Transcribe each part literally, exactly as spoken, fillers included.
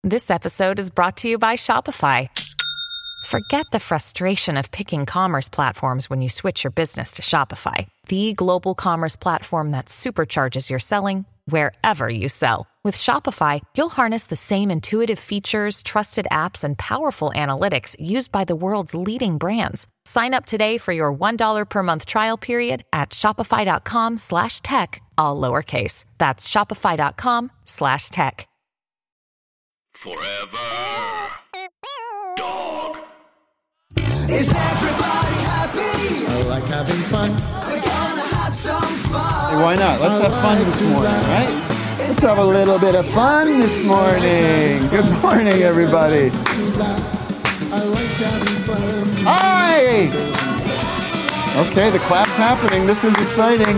This episode is brought to you by Shopify. Forget the frustration of picking commerce platforms when you switch your business to Shopify, the global commerce platform that supercharges your selling wherever you sell. With Shopify, you'll harness the same intuitive features, trusted apps, and powerful analytics used by the world's leading brands. Sign up today for your one dollar per month trial period at shopify.com slash tech, all lowercase. That's shopify.com slash tech. Forever Dog. Is everybody happy? I like having fun. We're gonna have some fun. Hey, why not? Let's have fun this morning, right? Let's have a little bit of fun this morning. Good morning, everybody. I like having fun. Hi! Okay, the clap's happening. This is exciting.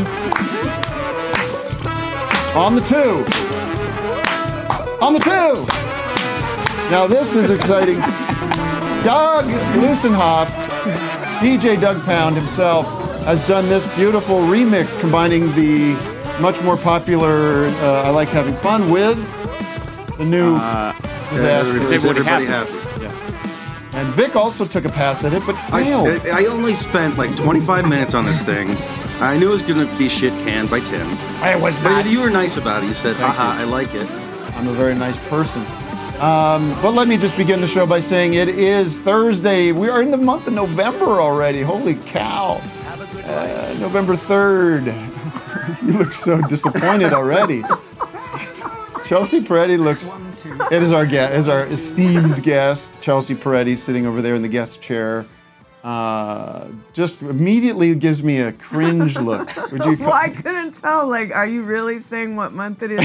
On the two. On the two. Now this is exciting. Doug Lussenhoff, D J Doug Pound himself, has done this beautiful remix combining the much more popular uh, I Like Having Fun with the new uh, Disaster. Is everybody, everybody happy? happy? Yeah. And Vic also took a pass at it, but failed. I, I only spent like twenty-five minutes on this thing. I knew it was going to be shit canned by Tim. I was But not. you were nice about it. You said, Thank haha, you. I like it. I'm a very nice person. Um, but let me just begin the show by saying it is Thursday. We are in the month of November already. Holy cow. Uh, November third. You look so disappointed already. Chelsea Peretti looks... It is our guest, is our esteemed guest, Chelsea Peretti, sitting over there in the guest chair. Uh, just immediately gives me a cringe look. Would you? Well, I couldn't tell. Like, are you really saying what month it is?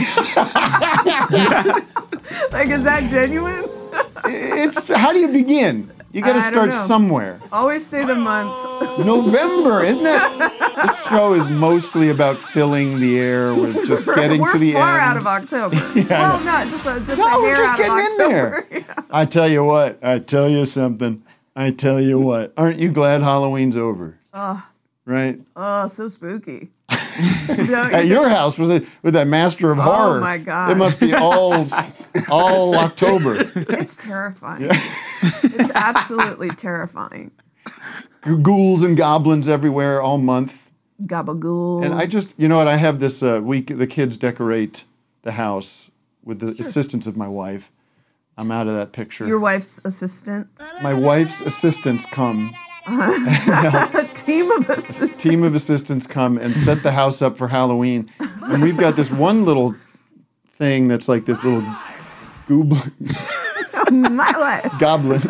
Like, is that genuine? It's how do you begin? You got to I don't start know. somewhere. Always say the month. November, isn't it? This show is mostly about filling the air with just getting We're to the far end. out of October. Yeah, I well, know. not just a, just No, a we're hair just out getting of in October. there. Yeah. I tell you what. I tell you something. I tell you what. Aren't you glad Halloween's over? Oh, Right? oh, so spooky. At your house with a, with that master of horror. Oh my God. It must be all all October. It's terrifying. It's absolutely terrifying. Ghouls and goblins everywhere all month. Gabagools. And I just, you know what? I have this uh, week. The kids decorate the house with the assistance of my wife. I'm out of that picture. Your wife's assistant. My wife's assistants come. A team of assistants. Team of assistants come and set the house up for Halloween. And we've got this one little thing that's like this little goob- My wife. goblin.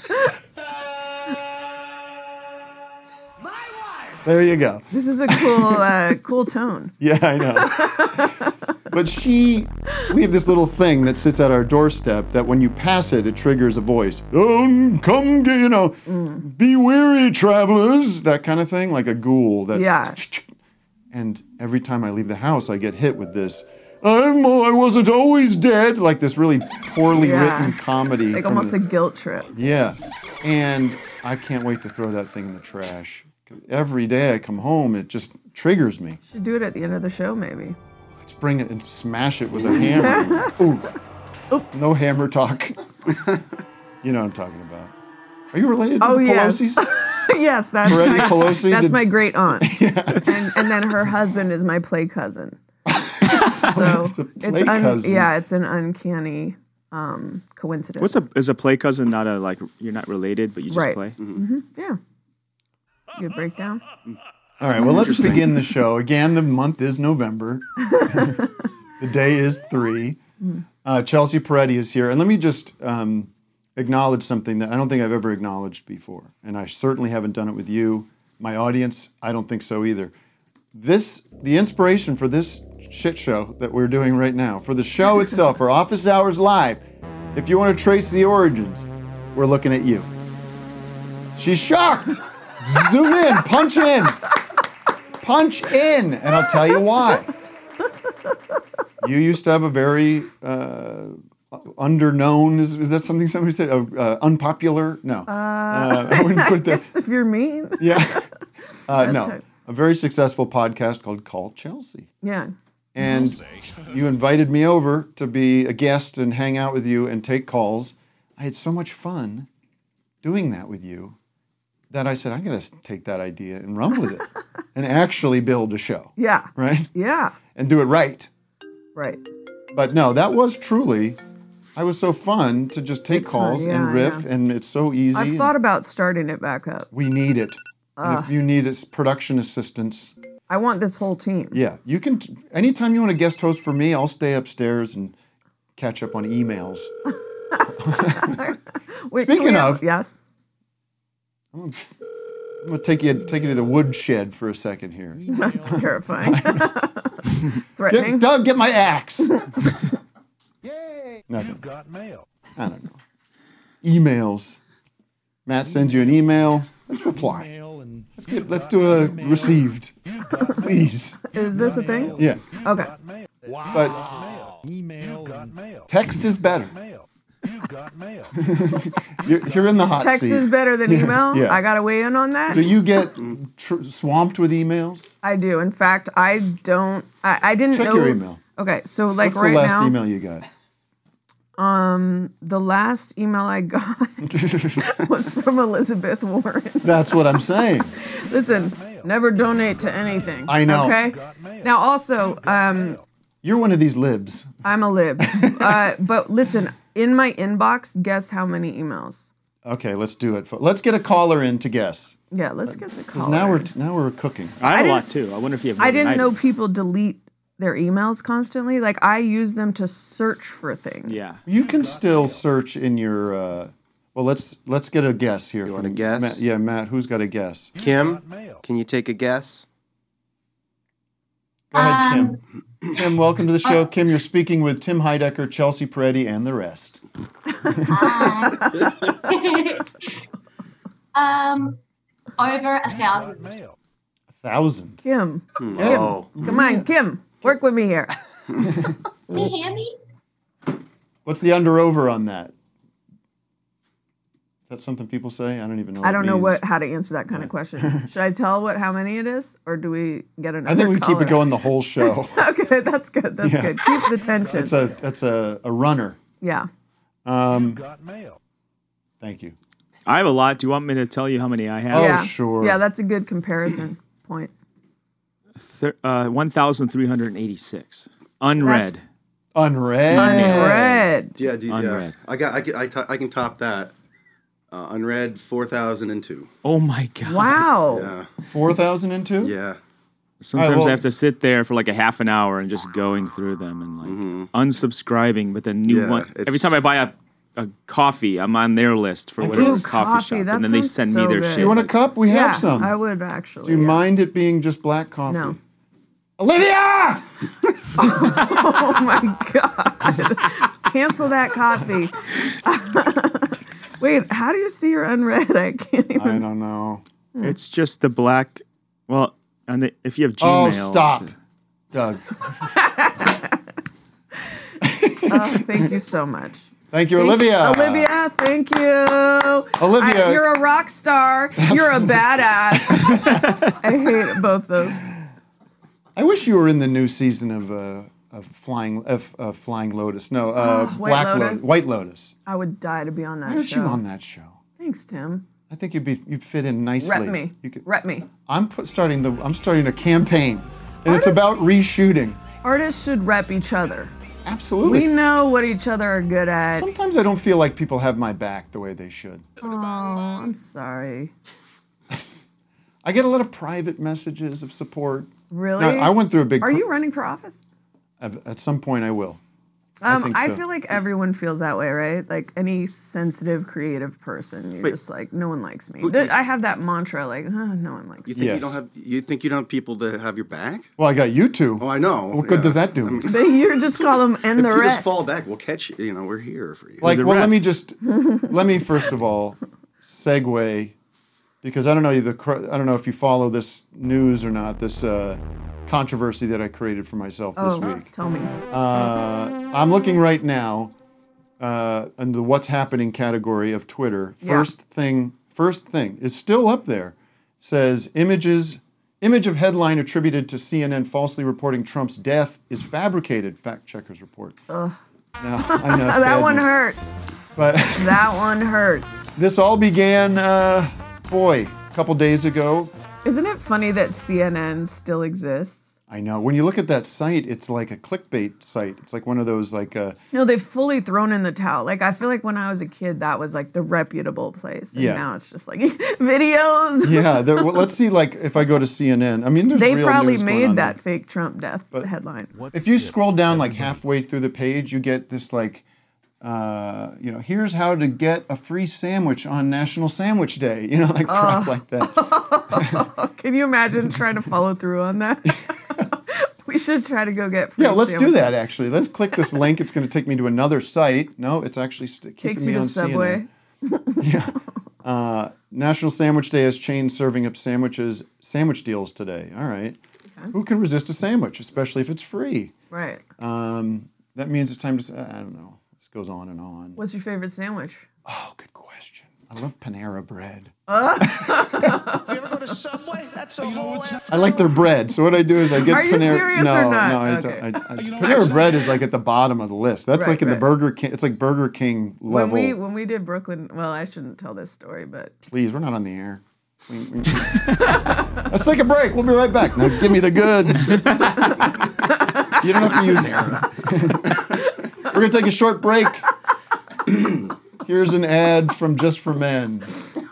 There you go. This is a cool, uh, cool tone. Yeah, I know. But she, we have this little thing that sits at our doorstep that when you pass it, it triggers a voice. Oh, come, get, you know, Mm. be wary, travelers. That kind of thing, like a ghoul. That Yeah. And every time I leave the house, I get hit with this. I'm, I wasn't always dead. Like this really poorly Yeah. written comedy. Like from almost the- a guilt trip. Yeah. And I can't wait to throw that thing in the trash. Every day I come home, it just triggers me. Should do it at the end of the show, maybe. Let's bring it and smash it with a hammer. Ooh. Oop. No hammer talk. You know what I'm talking about. Are you related to Oh, the yes. Pelosi's? Yes, that's Peretti my, Pelosi that's did- my great aunt. and, and then her husband is my play cousin. So It's a it's play un, cousin. yeah, it's an uncanny um, coincidence. What's a is a play cousin not a like you're not related but you just Right. play? Yeah. Good breakdown. All right, well, let's begin the show. Again, the month is November. The day is three. Uh, Chelsea Peretti is here. And let me just um, acknowledge something that I don't think I've ever acknowledged before. And I certainly haven't done it with you. My audience, I don't think so either. This, the inspiration for this shit show that we're doing right now, for the show itself, for Office Hours Live, if you want to trace the origins, we're looking at you. She's shocked. Zoom in, punch in. Punch in, and I'll tell you why. You used to have a very uh, underknown, is, is that something somebody said? Uh, uh, unpopular? No. Uh, I wouldn't put I that. guess if you're mean. Yeah. Uh, no. it. A very successful podcast called Call Chelsea. Yeah. and you invited me over to be a guest and hang out with you and take calls. I had so much fun doing that with you that I said, I'm going to take that idea and run with it and actually build a show. Yeah. Right? Yeah. And do it right. Right. But no, that was truly, I was so fun to just take It's fun, calls yeah, and riff, yeah. and it's so easy. I've thought about starting it back up. We need it. And if you need it's production assistance, I want this whole team. yeah, you can. T- anytime you want to guest host for me, I'll stay upstairs and catch up on emails. Wait, Speaking can we have- of- yes. I'm gonna take you take you to the woodshed for a second here. That's terrifying. Threatening. Get, Doug, get my axe. Yay! Nothing. Got mail. I don't know. Emails. Matt sends you an email. Let's reply. Let's get. Let's do a received, please. Is this a thing? Yeah, Okay. but Email. Got mail. text is better. Mail. You got mail. You're, you're in the hot Text seat. is better than email. Yeah. I got to weigh in on that. Do you get tr- swamped with emails? I do. In fact, I don't. I, I didn't Check know. your email. Okay, so like What's right the last now, email you got? the last email I got was from Elizabeth Warren. That's what I'm saying. Listen, never donate to anything. I know. Okay. Now, also, um, You're one of these libs. I'm a lib, uh, but listen, in my inbox, guess how many emails? Okay, let's do it. Let's get a caller in to guess. Yeah, let's get the Because call. now we're now we're cooking. I have I a didn't- lot too. I wonder if you have. More I than didn't do. know people delete their emails constantly. Like I use them to search for things. Yeah. You can still search in your. Uh, well, let's let's get a guess here. You from want a guess? Matt. Yeah, Matt. Who's got a guess? Kim, can you take a guess? Go ahead, Kim. Kim, welcome to the show. Kim, you're speaking with Tim Heidecker, Chelsea Peretti, and the rest. um, over a thousand. Mail. A thousand. Kim, Oh, come on, Kim, work with me here. Can you hear me? What's the under over on that? Is that something people say? I don't even know. What I don't it know means. what how to answer that kind of question. Should I tell what how many it is, or do we get another? I think we keep caller? it going the whole show. Okay, that's good. That's Yeah. good. Keep the tension. That's a that's a, a runner. yeah. Um, Got mail. thank you. I have a lot. Do you want me to tell you how many I have? Oh, yeah. sure. Yeah, that's a good comparison point. Thir- uh, one thousand three hundred eighty-six. Unread. That's- Unread. Unread. yeah, dude, yeah. Unread. I got, I, can- I, to- I can top that. Uh, unread four thousand two. Oh my god. Wow. Yeah, Four thousand and two. yeah. Sometimes All right, well- I have to sit there for like a half an hour and just going through them and like unsubscribing. But then new Yeah, one it's- every time I buy a, a coffee, I'm on their list for whatever Ooh, coffee, coffee, shop, that and then they sounds send me so their good. shit. Do you want a cup? We Yeah, have some. I would actually. Do you yeah. mind it being just black coffee? No. Olivia! Oh my god! Cancel that coffee. Wait, how do you see your unread? I can't even. I don't know. It's just the black. Well, and the, if you have Oh, Gmail, it's stop. the- Doug. Oh, thank you so much. Thank you, Thank- Olivia. Olivia, thank you. Olivia. I- you're a rock star. You're a badass. I hate both those. I wish you were in the new season of uh, of Flying of uh, Flying Lotus. No, uh, White Black Lotus? White Lotus. I would die to be on that Why aren't show. you on that show? Thanks, Tim. I think you'd be you'd fit in nicely. Rep me. You could, Rep me. I'm put, starting the I'm starting a campaign, and it's Artists- about reshooting. Artists should rep each other. Absolutely. We know what each other are good at. Sometimes I don't feel like people have my back the way they should. Oh, I'm sorry. I get a lot of private messages of support. Really? Now, I went through a big. Are pro- you running for office? At at some point, I will. Um, think I so. feel like everyone feels that way, right? Like any sensitive, creative person, you're Wait. just like, no one likes me. Who- Th- I have that mantra, like, huh, no one likes You me. think Yes. you don't have? You think you don't have people to have your back? Well, I got you two. Oh, I know. What good yeah. does that do? I mean, But you just call them and if the you rest. just fall back, we'll catch you. You know, we're here for you. Like, the well, let rest. me just let me first of all segue, because I don't know the cr- I don't know if you follow this news or not. This uh, controversy that I created for myself this oh, week. tell me. Uh, I'm looking right now uh, in the what's happening category of Twitter. Yeah. First thing, first thing is still up there. Says images, Image of headline attributed to C N N falsely reporting Trump's death is fabricated, fact checkers report. Ugh. Now, I know it's that bad one news. hurts. But That one hurts. this all began, uh, boy, a couple days ago. Isn't it funny that C N N still exists? I know. When you look at that site, it's like a clickbait site. It's like one of those, like, uh, No, they've fully thrown in the towel. Like, I feel like when I was a kid, that was like the reputable place. And Yeah. now it's just like videos. yeah. there- well, let's see, like, if I go to C N N. I mean, there's They real probably news going made on that there. fake Trump death headline. If you scroll down like halfway through the page, you get this like, uh, you know, here's how to get a free sandwich on National Sandwich Day. You know, like crap Oh. like that. Can you imagine trying to follow through on that? We should try to go get free Yeah, let's do sandwiches. that actually. Let's click this link. It's going to take me to another site. No, it's actually st- keeping Takes me you on to Subway. C N N. Yeah. Uh, National Sandwich Day has chains serving up sandwiches, sandwich deals today. All right. Who can resist a sandwich, especially if it's free? Right. Um, that means it's time to. I don't know. This goes on and on. What's your favorite sandwich? Oh, good question. I love Panera Bread. Uh, You ever go to Subway? That's a whole I like their bread. So what I do is I get Are you Panera. serious no, or not? no, I Okay. don't. I, I, Panera Bread is like at the bottom of the list. That's Right, like in the right. Burger King. It's like Burger King when level. we when we did Brooklyn, well, I shouldn't tell this story, but Please, we're not on the air. We- we- Let's take a break. We'll be right back. Now give me the goods. You don't have to use it. We're gonna take a short break. Here's an ad from Just for Men.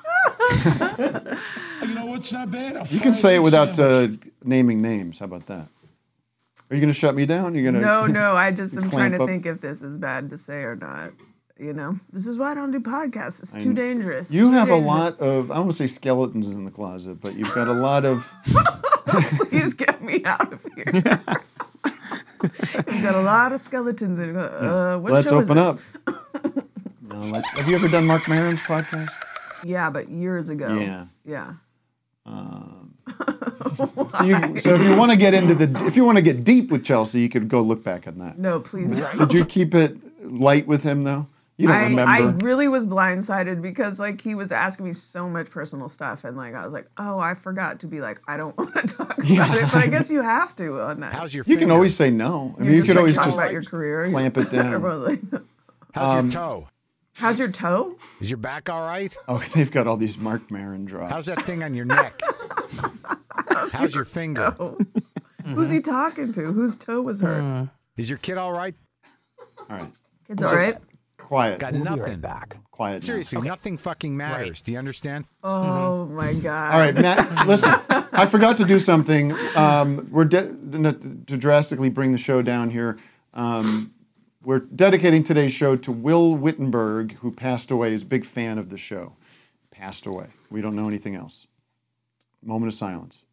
You know what's not bad? A You can say it fried without uh, sandwich. naming names. How about that? Are you gonna shut me down? You're gonna no, no. I just am trying clamp to up? think if this is bad to say or not. You know, this is why I don't do podcasts. It's I too know. dangerous. You Too have a dangerous. lot of, I don't want to say skeletons in the closet, but you've got a lot of, Please get me out of here. You've got a lot of skeletons in. Uh, what let's show is open this? up. No, let's, have you ever done Mark Maron's podcast? Yeah, but years ago. Yeah. Yeah. Um, so, you, so if you want to get into the, if you want to get deep with Chelsea, you could go look back on that. No, please. Did you keep it light with him though? You don't I, remember? I really was blindsided because like he was asking me so much personal stuff and like I was like, oh, I forgot to be like, I don't want to talk about Yeah. it, but I guess you have to on that. How's your you can finger? always say no. I You mean, you just, could like, always talk just about your career. clamp it down. Everyone's like, How's Um, your toe? how's your toe? Is your back all right? Oh, they've got all these Mark Maron drops. How's that thing on your neck? How's your finger? Oh. Who's he talking to? Whose toe was hurt? Is your kid all right? All right. It's all right. Quiet. Got nothing. back. Quiet. now. Seriously, nothing fucking matters. Do you understand? Oh my God. All right, Matt, listen, I forgot to do something. Um, we're de- to drastically bring the show down here. Um, we're dedicating today's show to Will Wittenberg, who passed away. He's a big fan of the show. Passed away. We don't know anything else. Moment of silence.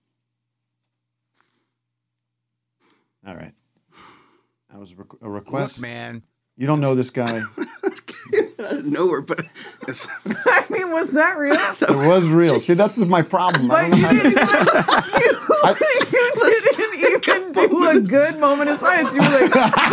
All right. That was a, requ- a request. Look, man. You don't know this guy. I didn't know her, but it's, I mean, was that real? It was real. See, that's my problem. I But don't you know how to- didn't, you, you didn't even do a good moment of silence. You were like,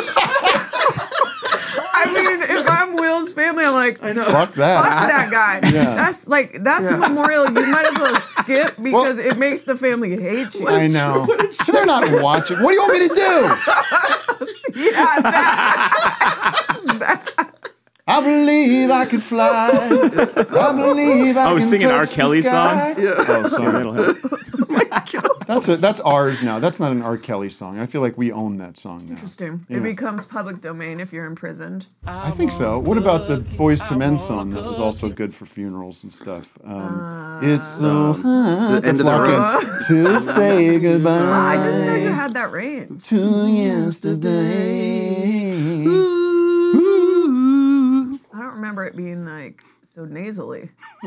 I mean, if I'm Will's family, I'm like, I know. Fuck that. fuck that guy. Yeah. That's like, that's the memorial you might as well skip because it makes the family hate you. I know. They're not watching. What do you want me to do? Yeah, that, I believe I can fly. I believe I I was can singing touch R. the Kelly sky. song. Oh, sorry, that'll help. That's a, that's ours now. That's not an R. Kelly song. I feel like we own that song now. interesting. Yeah. It becomes public domain if you're imprisoned. I think so. What about the Boys to Men song that was also good for funerals and stuff? Um, it's so hard the end to of the walk in to say I didn't know you goodbye had that range. to yesterday. I don't remember it being like so nasally.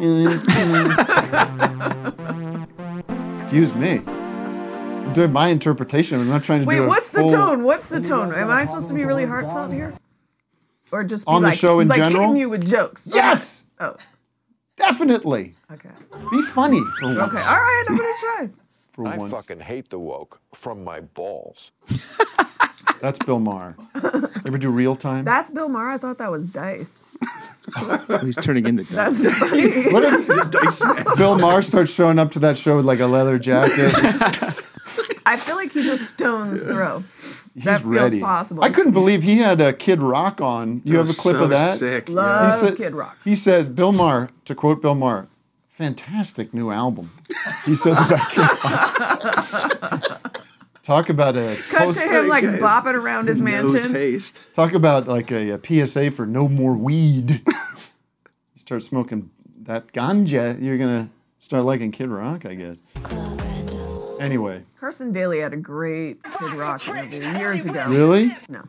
Excuse me. I'm doing my interpretation. I'm not trying to Wait, do a what's full... the tone? What's the tone? Am I supposed to be really heartfelt here? Or just be On the like, show in like general? hitting you with jokes? Yes! Oh, Definitely. okay. Be funny for once. Okay, all right, I'm gonna try. For I once. fucking hate the woke from my balls. That's Bill Maher. You ever do real time? That's Bill Maher. I thought that was Dice. Oh, he's turning into Dice. That's funny. What if Bill Maher starts showing up to that show with like a leather jacket? I feel like he's a stone's throw. He's that feels ready. possible. I couldn't believe he had a Kid Rock on. You have a clip so of that? Sick. Love He said- Kid Rock. He said, Bill Maher, to quote Bill Maher, fantastic new album. He says about Kid Rock. Talk about a Cut post- to him like guys. bopping around his No mansion. taste. talk about like a, a P S A for no more weed. You start smoking that ganja, you're gonna start liking Kid Rock, I guess. Anyway, Carson Daly had a great Kid Rock interview years ago. really? No.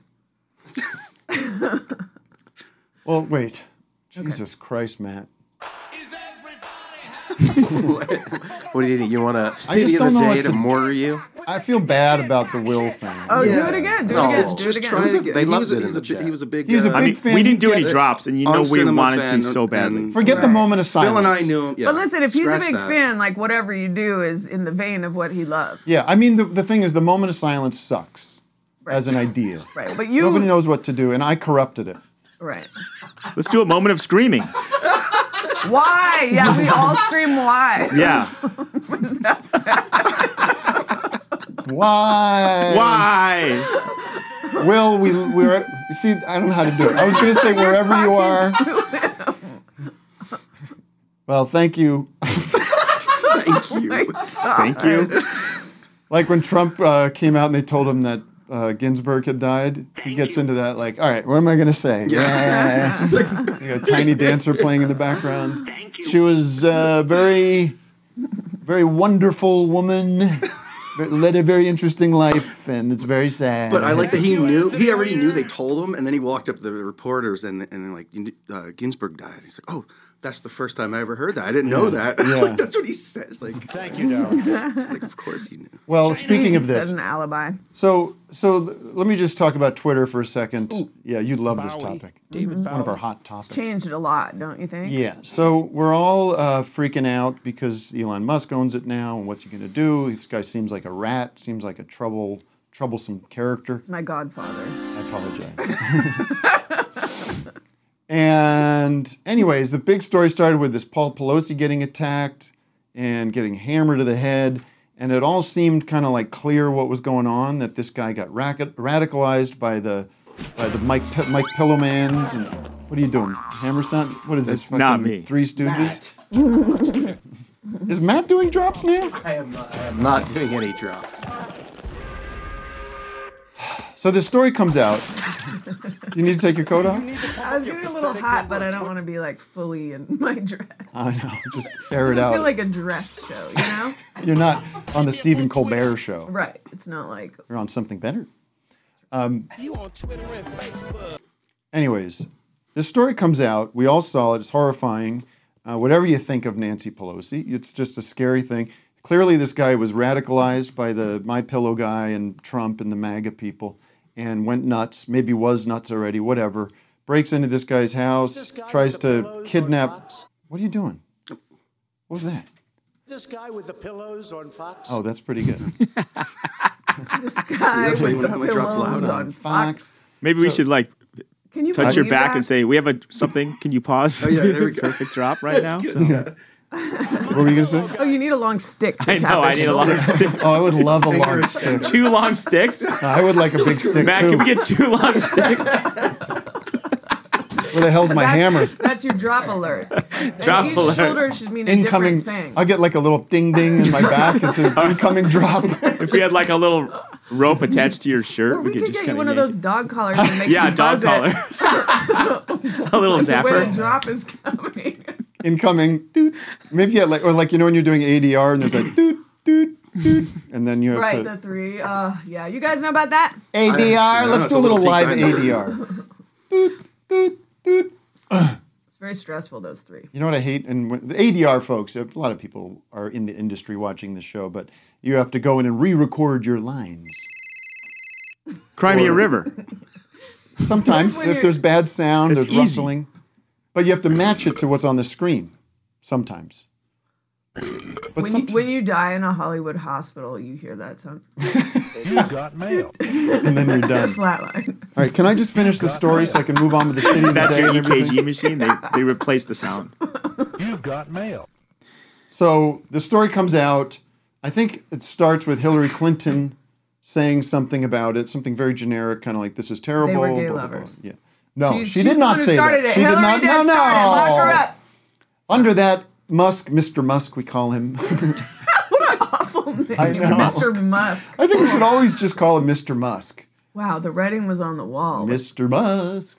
Well, wait. Jesus Christ, Matt. What do you you want to I see just the don't know other what day to- to mortar you? I feel bad about the Will thing. Oh, Yeah. do it again. Do it No, again. Do it Just again. try it again. They he loved was, it in he's the a, bi- chat. he was a big He was a guy. I big mean, fan. we didn't do He any gets- drops, and you On know we Cinema wanted Fan to so and- badly. Forget the Right. moment of silence. Phil and I knew him. Yeah, But listen, if he's a scratch big that. fan, like whatever you do is in the vein of what he loved. Yeah, I mean, the, the thing is, the moment of silence sucks as an idea. Right. But you. Nobody knows what to do, and I corrupted it. Right. Let's do a moment of screaming. Why? Yeah, we all scream why. Yeah. Why? Why? Will, we, we're, you see, I don't know how to do it. I was going to say wherever you are. Well, thank you. Thank you. Thank you. Like when Trump uh, came out and they told him that uh, Ginsburg had died, he gets into that like, all right, what am I going to say? Yeah. You got a tiny dancer playing in the background. She was a very, very wonderful woman, led a very interesting life, and it's very sad. But I like that he knew. He already knew they told him, and then he walked up to the reporters and and then like uh, Ginsburg died. He's like, oh, that's the first time I ever heard that. I didn't know that. Yeah. Like, that's what he says. Like, Thank you, Darryl. he's like, of course he knew. Well, speaking of He this, said an alibi. so so th- let me just talk about Twitter for a second. Yeah, you love this topic. David One of our hot topics. Changed it a lot, don't you think? Yeah, so we're all uh, freaking out because Elon Musk owns it now, and what's he going to do? This guy seems like a rat, seems like a trouble, troublesome character. It's my godfather. I apologize. And anyways, the big story started with this Paul Pelosi getting attacked and getting hammered to the head, and it all seemed kind of like clear what was going on, that this guy got racket, radicalized by the by the Mike P- Mike Pillowmans. And what are you doing? Hammer sound? What is this? That's not fucking me. Three Stooges? Is Matt doing drops now? I am not, I am not doing any drops. So the story comes out. You need to take your coat off? I was getting a little hot, but I don't want to be like fully in my dress. I know, just air it Doesn't out. feel like a dress show, you know? You're not on the Stephen Colbert show. Right. It's not like You're on something better. Um, You on Twitter and Facebook. anyways, this story comes out. We all saw it. It's horrifying. Uh, whatever you think of Nancy Pelosi, it's just a scary thing. Clearly, this guy was radicalized by the My Pillow guy and Trump and the MAGA people and went nuts. Maybe was nuts already, whatever. Breaks into this guy's house, This guy tries with the to pillows on kidnap. Fox? What are you doing? What was that? This guy with the pillows on Fox? Oh, that's pretty good. this guy that's why you with the wouldn't have my drops pillows loud on Fox. Maybe we should like Can you touch your believe back that? and say, "We have a something. Can you pause?" Oh yeah, there we go. Perfect drop right now. So- What were you going to say? Oh, you need a long stick to I tap know. I his need a long shoulder. stick. Oh, I would love a long stick. Two long sticks. I would like a big stick, Matt, too. can we get two long sticks? Where the hell's my That's- hammer? That's your drop alert. Drop and each alert. shoulder should mean a Incoming. different thing. I get like a little ding ding in my back. It's an incoming drop. If we had like a little rope attached to your shirt, Or we, we could could just get you kind one of of those dog collars and make Yeah, you dog buzz collar. it A little when a zapper. drop is coming. Incoming. Doot. Maybe yeah, like or like you know when you're doing A D R and there's like doot doot doot, and then you have Right, to the three. Uh, yeah, you guys know about that? A D R. I- Let's it's do a a little little live peak A time. D R. Doot doot doot. It's very stressful, those three. You know what I hate? And when, the A D R folks, a lot of people are in the industry watching the show, but you have to go in and re-record your lines. Cry me a river. Sometimes, When if you're- there's bad sound, It's there's easy. rustling, but you have to match it to what's on the screen. Sometimes, But When some, you, when you die in a Hollywood hospital, you hear that sound. You got mail. and then you're done. Flatline. All right, can I just finish the story so I can move on with the city of the That's day your and E K G everything? machine. They they replaced the sound. You got mail. So the story comes out. I think it starts with Hillary Clinton saying something about it, something very generic, kind of like "This is terrible." They were gay blah, blah, blah. lovers. Yeah. No, She's- she she's did the not one who say started that. it. She Hillary did not. did No, no. start it. Lock her up. Under that, Musk, Mister Musk, we call him. Awful name. I know. Mister Musk. I think we should always just call him Mister Musk. Wow, the writing was on the wall. Mister Musk.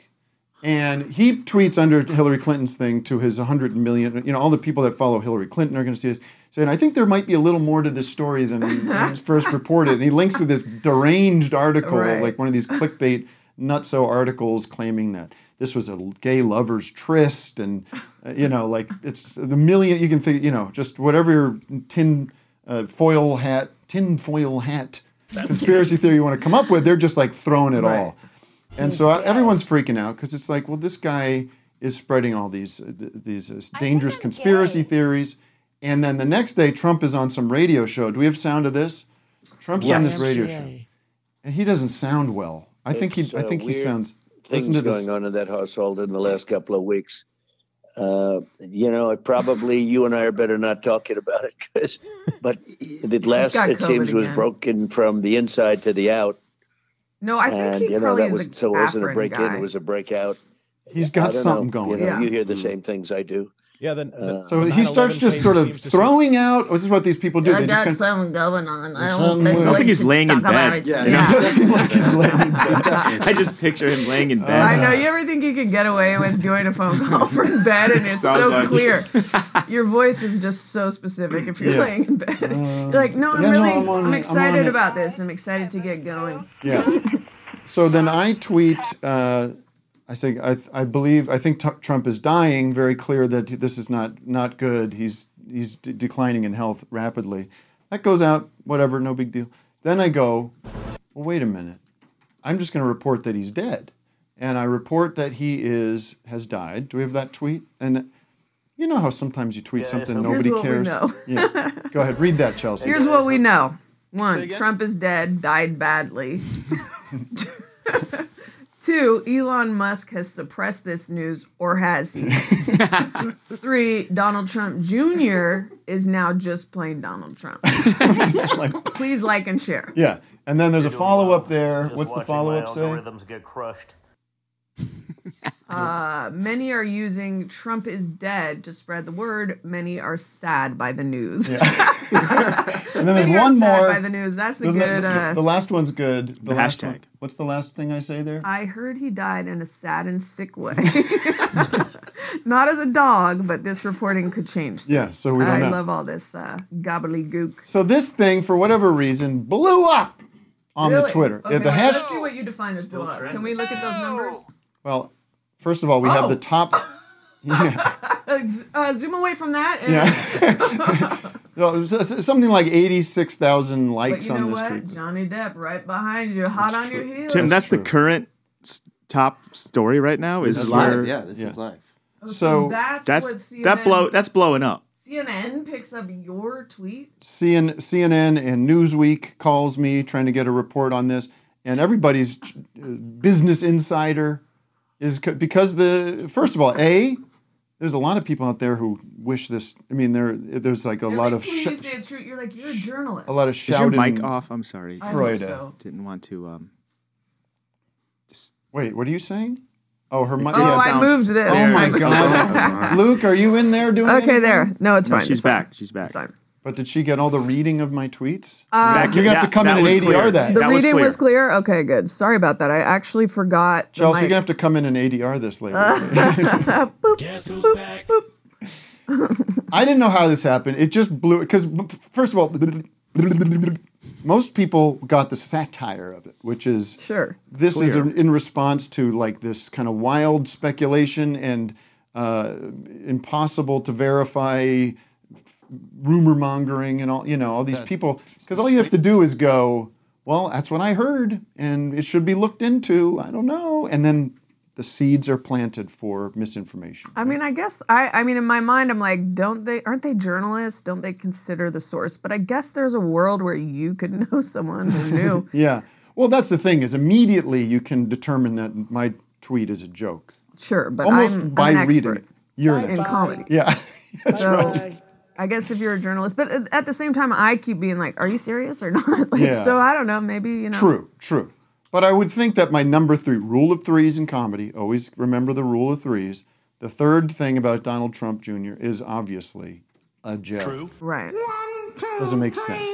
And he tweets under Hillary Clinton's thing to his one hundred million, you know, all the people that follow Hillary Clinton are going to see this, saying, I think there might be a little more to this story than when it was first reported. And he links to this deranged article, Right. like one of these clickbait nutso articles claiming that this was a gay lover's tryst. And, uh, you know, like it's the million, you can think, you know, just whatever tin uh, foil hat, tin foil hat conspiracy theory you want to come up with, they're just like throwing it Right. all. And so everyone's freaking out because it's like, well, this guy is spreading all these uh, th- these uh, dangerous conspiracy theories. And then the next day, Trump is on some radio show. Do we have sound of this? Trump's on this radio show, and he doesn't sound well. I think he. It's, I uh, think he weird sounds. Things Listen to this. going on in that household in the last couple of weeks. Uh, you know, it probably you and I are better not talking about it because, but the last got it COVID seems was again. broken from the inside to the out. No, I think and he you know probably that is was a so it wasn't a Afrin break in, guy. it was a breakout. He's got I don't something know. going. You know, Yeah. you hear the same things I do. Yeah, then. Uh, So the he starts nine eleven just page sort of seems to throwing out. This is what these people do. I They just got kind of, something going on. I Something don't, I don't think he's laying in bed. Yeah, You know? Yeah. it does seem like he's laying in bed. I just picture him laying in bed. I know. You ever think you could get away with doing a phone call from bed and it's Sounds so like it. clear? Your voice is just so specific if you're Yeah. laying in bed. you're like, no, I'm yeah, no, really, I'm on I'm it, I'm excited on it. about this. I'm excited to get going. Yeah. So then I tweet. Uh, I say I, I believe I think t- Trump is dying. Very clear that this is not not good. He's he's de- declining in health rapidly. That goes out. Whatever. No big deal. Then I go. Well, wait a minute. I'm just going to report that he's dead, and I report that he is has died. Do we have that tweet? And you know how sometimes you tweet something Here's nobody what we cares. know. Yeah. Go ahead. Read that, Chelsea. Here's what we know. Say One, again? Trump is dead, died badly. Two, Elon Musk has suppressed this news, or has he? Three, Donald Trump Junior is now just plain Donald Trump. Like- Please like and share. yeah. And then there's a follow up there. What's the follow up say? Algorithms get crushed. Uh, many are using Trump is dead to spread the word. Many are sad by the news. Yeah. And then there's Many are one sad more. by the news. That's a The, good. the- Uh, the last one's good. The, The last hashtag. one- what's the last thing I say there? I heard he died in a sad and sick way. Not as a dog, but this reporting could change. soon. Yeah, so we don't I know. love all this uh, gobbledygook. So this thing, for whatever reason, blew up on the Really? Twitter. Okay, Yeah, the wait, hash. let's see what you define as blow up. Can we look at those numbers? Well, first of all, we have Oh. the top. Yeah. Uh, z- uh, zoom away from that. And, Yeah. No, it was- it's something like eighty-six thousand But likes you know on this what? tweet. Johnny Depp right behind you, hot on your heels. Tim, that's, true. the current s- top story right now. Is This is where live. Yeah, this Yeah. is live. Oh, So that's, that's what C N N, that blow that's blowing up. C N N picks up your tweet. C N, C N N and Newsweek calls me trying to get a report on this, and everybody's uh, Business Insider is co- because the first of all, a there's a lot of people out there who wish this. I mean, there there's like a They're lot like, of please sh- say it's true. You're like, you're a journalist. a lot of Is your shouting. mic off? I'm sorry. I Freude. hope so. Didn't want to. Um, just Wait, what are you saying? Oh, her mic. Oh, yeah. I moved this. Oh my There. God, Luke, are you in there doing? Okay, anything? there. No, it's no, fine. she's it's fine. back. She's back. It's fine. But did she get all the reading of my tweets? Uh, Back- You're gonna have that- to come in that and was A D R clear. that. The That was reading clear. was clear. Okay, good. Sorry about that. I actually forgot. the Chelsea, you're mic. gonna have to come in and A D R this later. Guess who's back? I didn't know how this happened. It just blew. Because first of all, most people got the satire of it, which is Sure. this is Clear. in response to like this kind of wild speculation and uh, impossible to verify rumor mongering and all. You know, all these people. Because all you have to do is go, well, that's what I heard, and it should be looked into. I don't know, and then the seeds are planted for misinformation. I mean, I guess I. I mean, in my mind, I'm like, don't they? Aren't they journalists? Don't they consider the source? But I guess there's a world where you could know someone who knew. Yeah. Well, that's the thing is immediately you can determine that my tweet is a joke. Sure, but Almost I'm, by I'm an reading expert it. You're in an comedy. Yeah. So I guess if you're a journalist, but at the same time, I keep being like, are you serious or not? Like, Yeah. so I don't know. Maybe, you know. True, true. But I would think that my number three, rule of threes in comedy, always remember the rule of threes. The third thing about Donald Trump Junior is obviously a joke. True. Right. Doesn't make sense.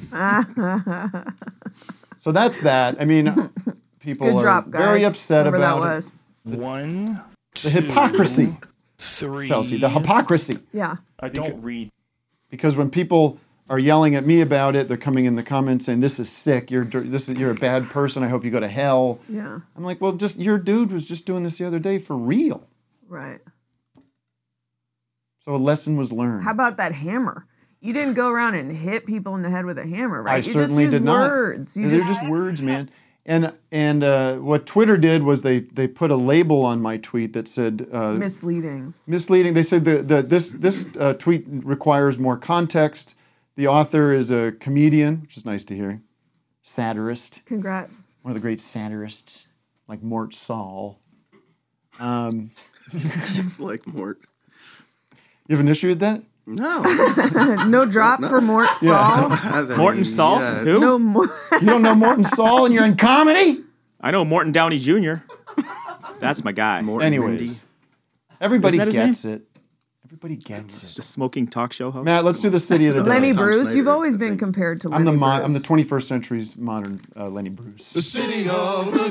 So that's that. I mean, people Good are drop, guys. very upset Whoever about that it. was. One, The hypocrisy. three. Chelsea, the hypocrisy. Yeah. I don't read. Because when people are yelling at me about it, they're coming in the comments saying, "This is sick. You're dir- this is you're a bad person. I hope you go to hell." Yeah. I'm like, well, just your dude was just doing this the other day for real. Right. So a lesson was learned. How about that hammer? You didn't go around and hit people in the head with a hammer, right? I you certainly just used did not. words. You They're just, just words, man. And and uh, what Twitter did was they they put a label on my tweet that said uh, misleading. misleading. They said that the, this this uh, tweet requires more context. The author is a comedian, which is nice to hear. Satirist. Congrats. One of the great satirists, like Mort Saul. Um, Just like Mort. You have an issue with that? No. No drop for Mort Yeah. I Saul. don't have any Morton Salt? yet. Who? No more. You don't know Morton Saul and you're in comedy? I know Morton Downey Junior That's my guy. Morton Anyways, Mindy. everybody Isn't that his gets it. Everybody gets The it. smoking talk show host. Matt, let's do the city of the day. Lenny Tom Bruce. Snyder, You've always I been think. compared to I'm Lenny the mo- Bruce. I'm the twenty-first century's modern uh, Lenny Bruce. The city of the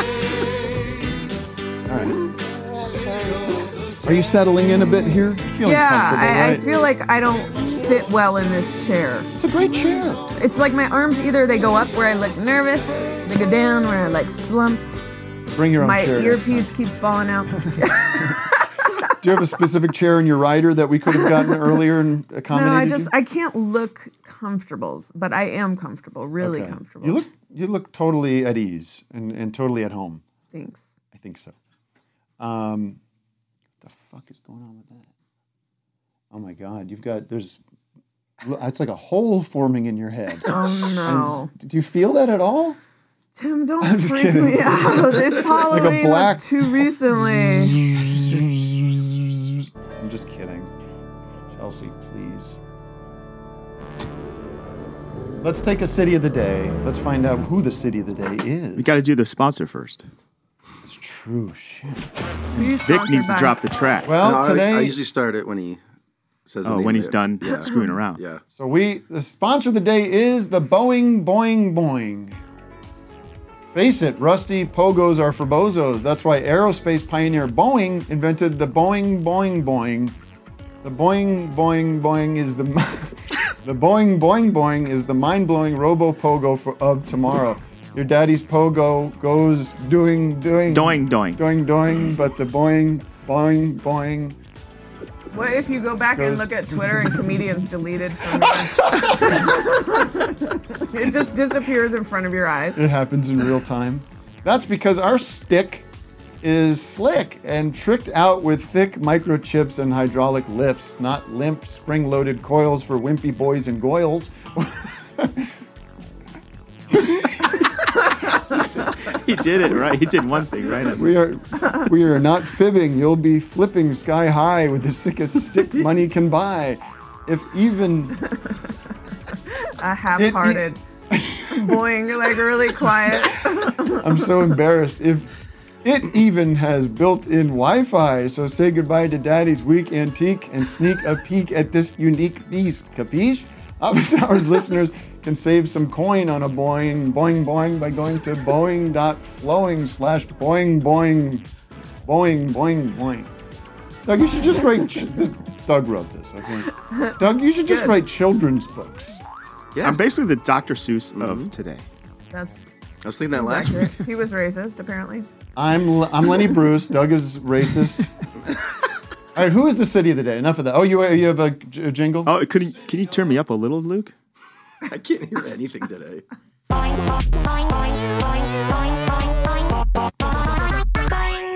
day. All right. Are you settling in a bit here? Feeling yeah, comfortable, I, right? I feel like I don't sit well in this chair. It's a great chair. It's like my arms either they go up where I look nervous, they go down where I like slump. Bring your own My chair. next earpiece keeps falling out. Do you have a specific chair in your rider that we could have gotten earlier and No, accommodated I just you? I can't look comfortable, but I am comfortable, really Okay. comfortable. You look you look totally at ease and, and totally at home. Thanks. I think so. Um, what the fuck is going on with that? Oh my God, you've got there's it's like a hole forming in your head. Oh no. And do you feel that at all? Tim, don't I'm just freak kidding. me out. It's Halloween. Like a black- It was too recently. I'm just kidding. Chelsea, please. Let's take a city of the day. Let's find out who the city of the day is. We got to do the sponsor first. It's true. Shit. Who's Vic sponsored needs to by? drop the track. Well, No, I- today. I, usually start it when he says the oh, name when of he's it. done Yeah. screwing around. Yeah. So we, the sponsor of the day is the Boeing Boing Boing. Face it, rusty pogos are for bozos. That's why aerospace pioneer Boeing invented the Boeing Boing Boing. The Boeing Boing Boing is the the Boeing Boing Boing is the mind-blowing robo pogo for, of tomorrow. Your daddy's pogo goes doing doing Doing, doing. doing doing, but the Boeing Boing Boing. What if you go back and Goes- look at Twitter and comedians deleted from there? It just disappears in front of your eyes. It happens in real time. That's because our stick is slick and tricked out with thick microchips and hydraulic lifts, not limp, spring-loaded coils for wimpy boys and goyles. He did it right. He did one thing right. on We this. are, we are not fibbing. You'll be flipping sky high with the sickest stick money can buy. If even A half-hearted boing, like really quiet. I'm so embarrassed. If it even has built-in Wi-Fi, so say goodbye to Daddy's weak antique and sneak a peek at this unique beast. Capiche? Office Hours listeners can save some coin on a boing, boing, boing by going to boing.flowing slash boing, boing, boing, boing, boing. Doug, you should just write. Ch- this, Doug wrote this, okay? Doug, you should just Good. write children's books. Yeah. I'm basically the Doctor Seuss of today. That's I was thinking that seems last accurate. week. He was racist, apparently. I'm L- I'm Lenny Bruce. Doug is racist. All right, who is the city of the day? Enough of that. Oh, you you have a, j- a jingle? Oh, could you, can you turn me up a little, Luke? I can't hear anything today.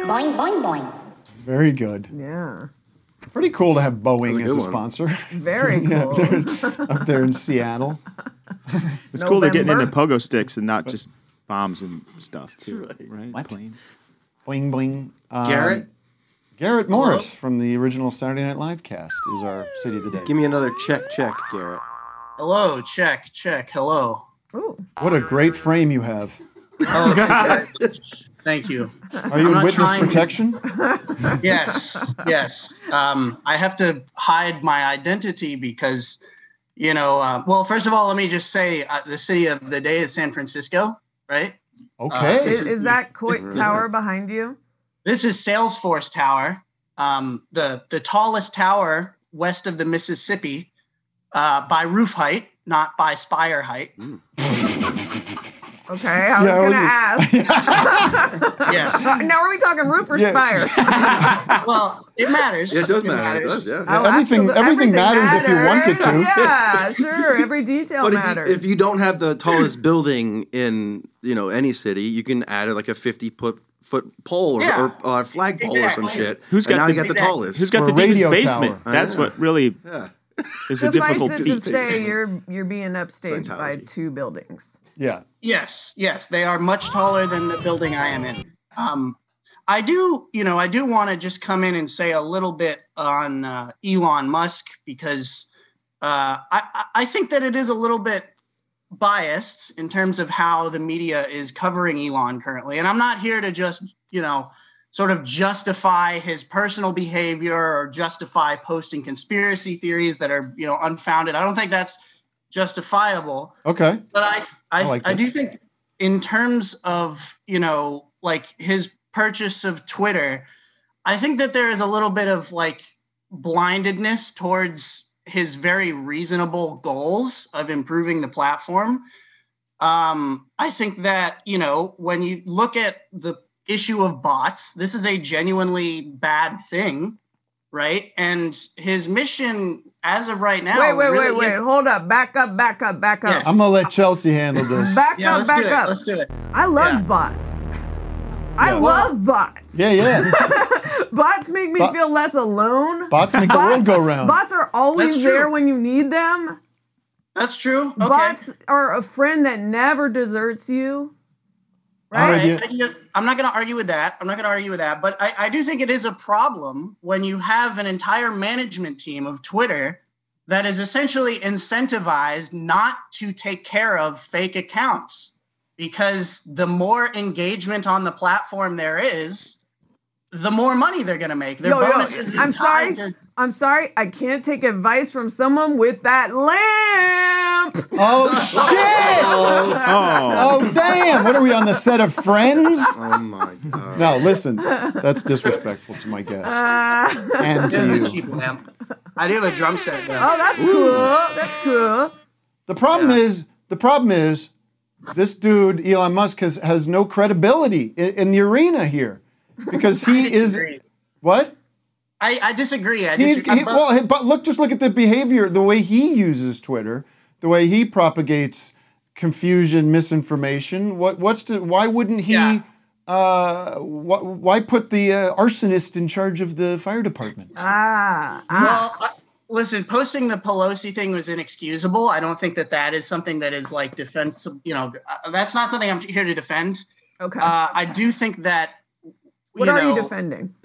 Boing, boing, boing. Very good. Yeah. Pretty cool to have Boeing That's a as a good one. sponsor. Very Yeah, cool. they're up there in Seattle. It's cool they're getting into November. pogo sticks and not just bombs and stuff too, right? What? Planes. Boing, boing. Um, Garrett? Garrett Morris from the original Saturday Night Live cast is our city of the day. Give me another check, check, Garrett. Hello, check, check, hello. Ooh. What a great frame you have. Oh, thank you. Are you I'm in not witness trying- protection? Yes, yes. Um, I have to hide my identity because, you know, uh, well, first of all, let me just say uh, the city of the day is San Francisco, right? Okay. Uh, Is, is that Coit Tower behind you? This is Salesforce Tower, um, the the tallest tower west of the Mississippi uh, by roof height, not by spire height. Okay, I was Yeah, I going wasn't- to ask. Yes. Now, are we talking roof or Yeah. spire? Well, it matters. Yeah, it does matter. It matters. does, yeah. Oh, everything, absolute- everything matters if you wanted to. Yeah, sure. Every detail But if you, matters. if you don't have the tallest building in, you know, any city, you can add like a fifty foot foot pole or, Yeah. or uh, flag pole or some Exactly. shit. Who's and got now the- you got the exactly. tallest? Who's got Or the a deepest radio basement? tower. That's Yeah. what really Yeah. is a Suffice difficult it to feat. say, you're you're being upstaged by Scientology. two buildings. Yeah. Yes, yes, they are much taller than the building I am in. Um, I do, you know, I do want to just come in and say a little bit on uh, Elon Musk because uh, I, I- I think that it is a little bit biased in terms of how the media is covering Elon currently. And I'm not here to just, you know, sort of justify his personal behavior or justify posting conspiracy theories that are, you know, unfounded. I don't think that's justifiable. Okay. But I, I, I like I do this. think in terms of, you know, like his purchase of Twitter, I think that there is a little bit of like blindedness towards his very reasonable goals of improving the platform. Um, I think that, you know, when you look at the issue of bots, this is a genuinely bad thing, right? And his mission as of right now. Wait, wait, really wait, wait. is- Hold up. Back up, back up, back up. Yeah. I'm going to let Chelsea handle this. Back Yeah, up, let's do back it. up. Let's do it. I love Yeah. bots. I Yeah. love bots. Yeah, yeah. Bots make me Bo- feel less alone. Bots make the world go round. Bots are always That's true. there when you need them. That's true. Okay. Bots are a friend that never deserts you. All Right? right, yeah. I- I- I'm not going to argue with that. I'm not going to argue with that. But I, I do think it is a problem when you have an entire management team of Twitter that is essentially incentivized not to take care of fake accounts. Because the more engagement on the platform there is, the more money they're going to make. Their Yo, yo, bonuses are I'm sorry. tied to- I'm sorry. I can't take advice from someone with that lamp. Oh, shit! Oh, Oh, damn! What are we on the set of Friends? Oh my god. No, listen. That's disrespectful to my guest Uh, and It is a to you. cheap lamp. I do have a drum set though. oh, that's cool. That's cool. The problem Yeah. is, the problem is, this dude Elon Musk has has no credibility in, in the arena here, because he is disagree. what? I, I disagree. I He's disagree. he, well, but look, just look at the behavior, the way he uses Twitter, the way he propagates confusion, misinformation. What what's the, why wouldn't he? Yeah. Uh, wh- why put the uh, arsonist in charge of the fire department? Ah, ah. Well, I, listen, posting the Pelosi thing was inexcusable. I don't think that that is something that is like defensive. You know, uh, that's not something I'm here to defend. Okay. Uh, I do think that. what you are know, you defending?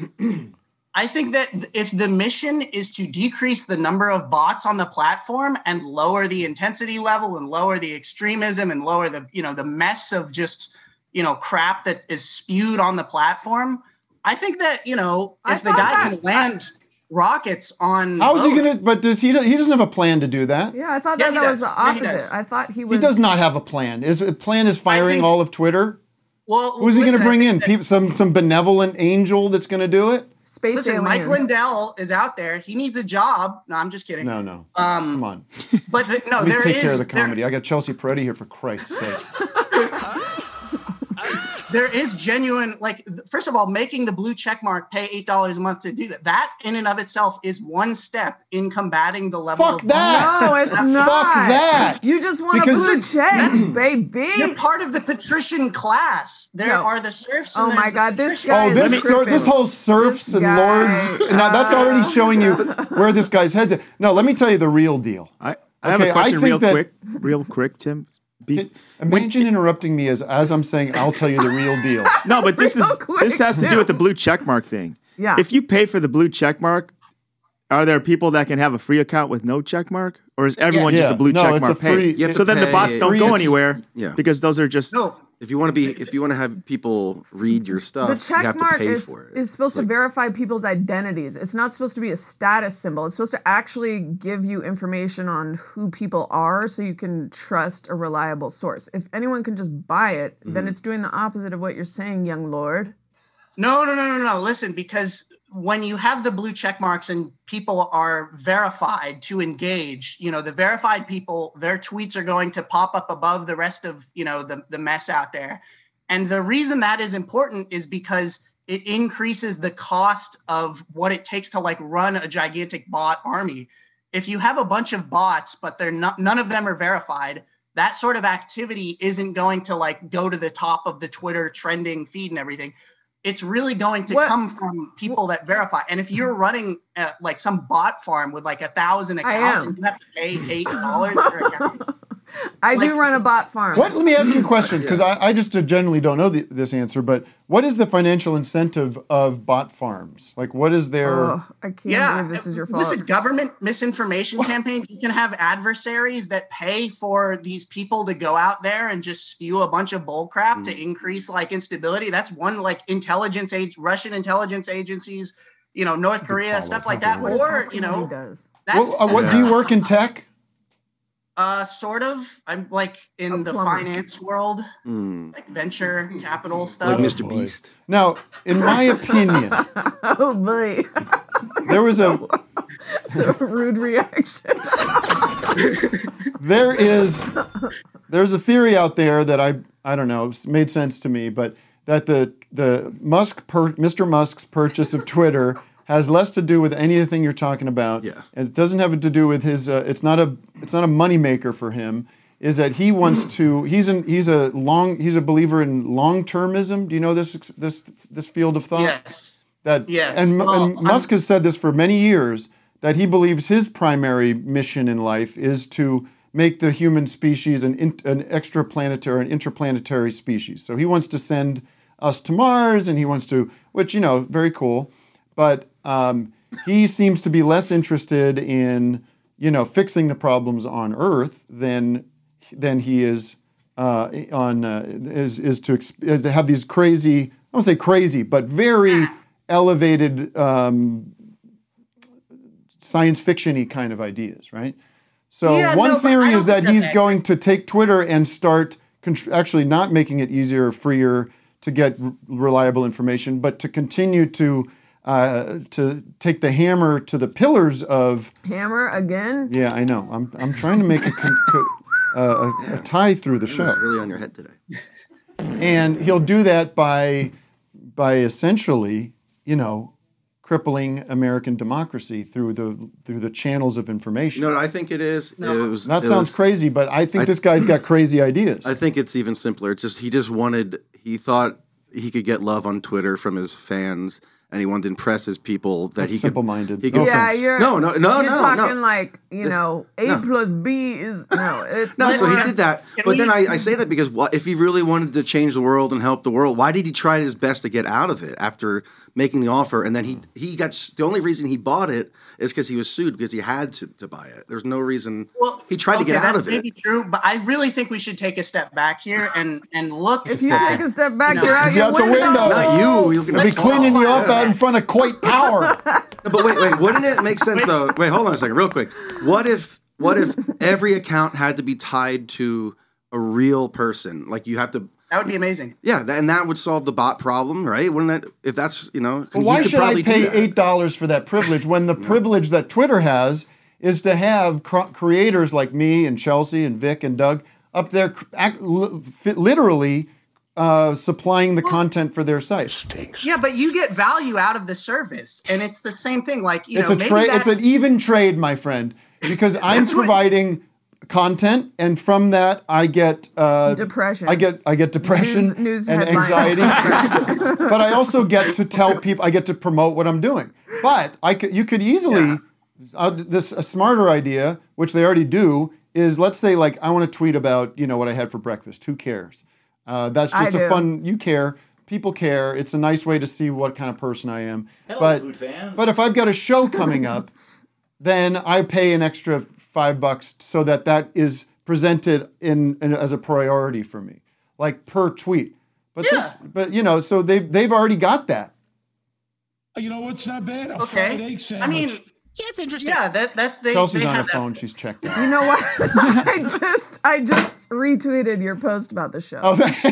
I think that if the mission is to decrease the number of bots on the platform and lower the intensity level and lower the extremism and lower the, you know, the mess of just, you know, crap that is spewed on the platform, I think that, you know, I if the thought guy that- can land rockets on How is he boats- gonna? But does he? He doesn't have a plan to do that. Yeah, I thought Yeah, that, he that was does. the Yeah, he opposite. does. I thought he He was. does not have a plan. Is a plan is firing think- all of Twitter? Well, Who's he going to listen, I bring think in? that- People, some some benevolent angel that's going to do it? Space Listen, Mike aliens. Lindell is out there. He needs a job. No, I'm just kidding. No, no. Um, Come on. But the, no, Let me there take is care of the there- comedy. I got Chelsea Peretti here for Christ's sake. there is genuine, like, first of all, making the blue check mark pay eight dollars a month to do that. That in and of itself is one step in combating the level Fuck of that. No, it's not. Fuck that. You just want Because- a blue check, baby. You're part of the patrician class. There No. are the serfs. And Oh my there's the God, this patricians. guy Oh, is this tripping. ser- this whole serfs This and guy, lords. Now that's already showing you where this guy's head's at. No, let me tell you the real deal. I, I Okay, have a question I think real that- quick. Real quick, Tim. Be- Imagine interrupting me as as I'm saying I'll tell you the real deal. no, but this Real is quick, this has to Tim. do with the blue check mark thing. Yeah. If you pay for the blue check mark, are there people that can have a free account with no check mark? Or is everyone Yeah. just a blue No, check it's a mark free- pay? You have So to then the pay- bots don't Free, go it's- anywhere Yeah. because those are just No, If you want to be, if you want to have people read your stuff, The you check have to mark pay is, for it. is supposed Like- to verify people's identities. It's not supposed to be a status symbol. It's supposed to actually give you information on who people are so you can trust a reliable source. If anyone can just buy it, then it's doing the opposite of what you're saying, young lord. no, no, no, no, no. Listen, because when you have the blue check marks and people are verified to engage, you know, the verified people, their tweets are going to pop up above the rest of, you know, the, the mess out there. And the reason that is important is because it increases the cost of what it takes to like run a gigantic bot army. If you have a bunch of bots, but they're not, none of them are verified, that sort of activity isn't going to like go to the top of the Twitter trending feed and everything. It's really going to What- come from people that verify. And if you're running uh, like some bot farm with like a thousand I accounts am. and you have to pay eight dollars per account, I do Like- run a bot farm. What? Let me ask you a question because I, I just generally don't know the, this answer. But what is the financial incentive of bot farms? Like, what is their? Oh, I can't yeah, believe this is your fault. listen, government misinformation campaigns. You can have adversaries that pay for these people to go out there and just spew a bunch of bull crap Mm. to increase like instability. That's one like intelligence age, Russian intelligence agencies, you know, North Korea, follow. stuff like Okay. that. What is Or this you guy know, does? that's What, uh, what do you work in tech? uh sort of. I'm like in A the plumber. finance world, Mm, like venture capital like stuff. Mister boy. Beast. Now, in my opinion, Oh boy, there was a rude reaction. there is there's a theory out there that I I don't know it's made sense to me, but that the the Musk per, Mister Musk's purchase of Twitter has less to do with anything you're talking about. Yeah. And it doesn't have to do with his. Uh, it's not a. It's not a moneymaker for him. Is that he wants to? He's an. He's a long. He's a believer in long-termism. Do you know this this this field of thought? Yes. That Yes. And, Well, and Musk has said this for many years. That he believes his primary mission in life is to make the human species an in, an extraplanetary, an interplanetary species. So he wants to send us to Mars, and he wants to, which you know, very cool. But um, he seems to be less interested in, you know, fixing the problems on Earth than than he is uh, on uh, is is to, exp- is to have these crazy, I won't say crazy, but very elevated um, science fiction-y kind of ideas, right? So Yeah, one no, but theory I is don't that think he's that- going to take Twitter and start contr- actually not making it easier or freer to get r- reliable information, but to continue to uh, to take the hammer to the pillars of. Hammer again? Yeah, I know. I'm I'm trying to make a, con- co- uh, a, a tie through the show. Really on your head today. And he'll do that by by essentially, you know, crippling American democracy through the through the channels of information. You know what I think it is? It was, that it sounds was- crazy, but I think I- this guy's got crazy ideas. I think it's even simpler. It's just he just wanted. He thought he could get love on Twitter from his fans, and he wanted to impress his people that That's he could. simple-minded. He No could Yeah, offense. you're No, no, no, You're no, talking no. like you know, A No. plus B is no. It's No, not. so he did that. Can But then we- I, I say that because what, if he really wanted to change the world and help the world, why did he try his best to get out of it after making the offer? And then he he got s- the only reason he bought it is because he was sued because he had to, to buy it. There's no reason. Well, he tried to okay, get out that of may it. be true, but I really think we should take a step back here and and look. If you at, take a step back, you know, you're out You're your out the window. window. Not you. You're gonna I'll be fall. cleaning you up Yeah. out in front of Coit Tower. No, but wait, wait. Wouldn't it make sense though? Wait, hold on a second, real quick. What if what if every account had to be tied to a real person? Like you have to. that would be amazing. Yeah, that, and that would solve the bot problem, right? Wouldn't that? If that's you know. Well, he why could should I probably do pay that. eight dollars for that privilege when the privilege that Twitter has is to have cr- creators like me and Chelsea and Vic and Doug up there, cr- act, li- fi- literally uh, supplying the content for their site. Yeah, but you get value out of the service, and it's the same thing. Like you It's know, a maybe trade. that- It's an even trade, my friend, because I'm That's what- providing content, and from that I get uh, Depression. I get I get depression News- news and headlines. anxiety. But I also get to tell people. I get to promote what I'm doing. But I could, you could easily uh, this a smarter idea, which they already do, is let's say like I want to tweet about you know what I had for breakfast. Who cares? Uh, that's I just a do. fun. You care. People care. It's a nice way to see what kind of person I am. Hello, but food fans. but if I've got a show coming up, then I pay an extra five bucks so that that is presented in, in as a priority for me, like per tweet. But this, but you know, so they they've already got that. You know what's not bad? A Okay. fried egg I sandwich. mean, yeah, it's interesting. Yeah, that that they, Chelsea's they on her have that. phone. She's checked out. You know what? I just I just retweeted your post about the show. Oh, thank